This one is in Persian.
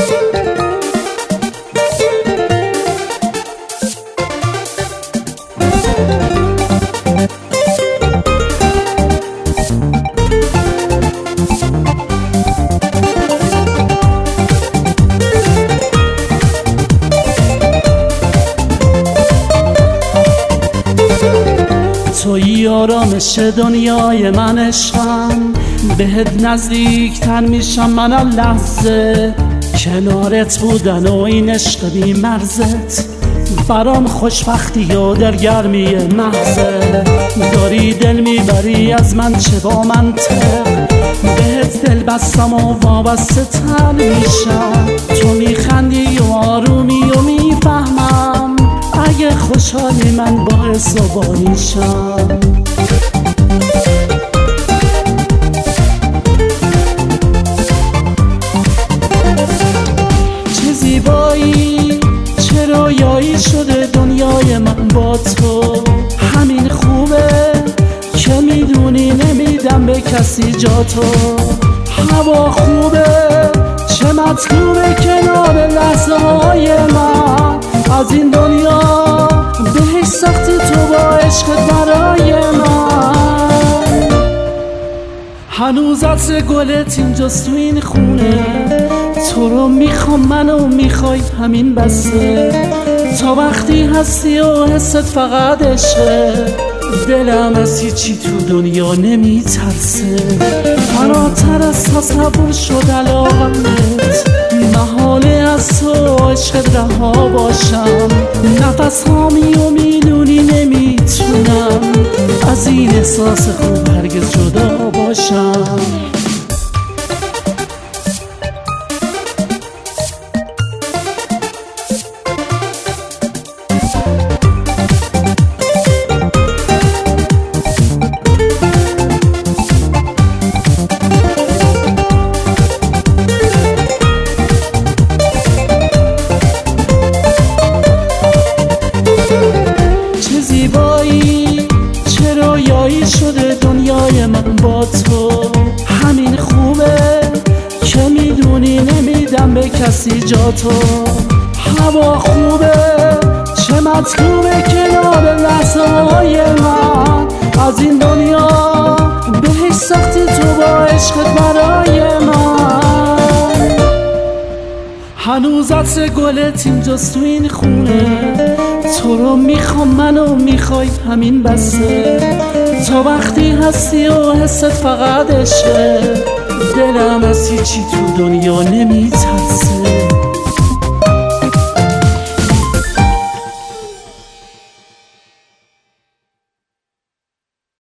تویی آرامش دنیای من عشقم، بهت نزدیکتر میشم من هر لحظه. کنارت بودن و این عشق بی مرزت برام خوشبختی و دلگرمی محضه. داری دل میبری از من چه با منطق، بهت دل بستم و وابسته تر میشم. تو میخندی و آرومی و میفهمم اگه خوشحالی من باعث زبانیشم. چه زیبایی چه رویایی شده دنیای من با تو. همین خوبه که میدونی نمیدم به کسی جا تو. هوا خوبه چه مطلوبه کنار لحظه های من. از این دنیا بهش سختی تو با عشقت برای من. هنوز عطر گلت اینجاست تو این خونه. تو رو میخوام منو میخوای همین بسه. تا وقتی هستی و حست فقط عشقه. دلم از هیچی تو دنیا نمیترسه. فراتر از تصور شد علاقمت. محاله از تو عشقت رها باشم. نفس هامی و میدونی نمیتونم از این احساس خوب هرگز جدا باشم. چه رویایی شده دنیای من با تو. همین خوبه که میدونی نمیدم به کسی جا تو. هوا خوبه چه مطلوبه کنار لحظه های من. از این دنیا بهش سختی تو با عشقت برای من. هنوز عطر گلت اینجاست تو این خونه. تو رو میخوام منو میخوای همین بسه. تا وقتی هستی و حست فقط عشقه. دلم از هیچی تو دنیا نمیترسه.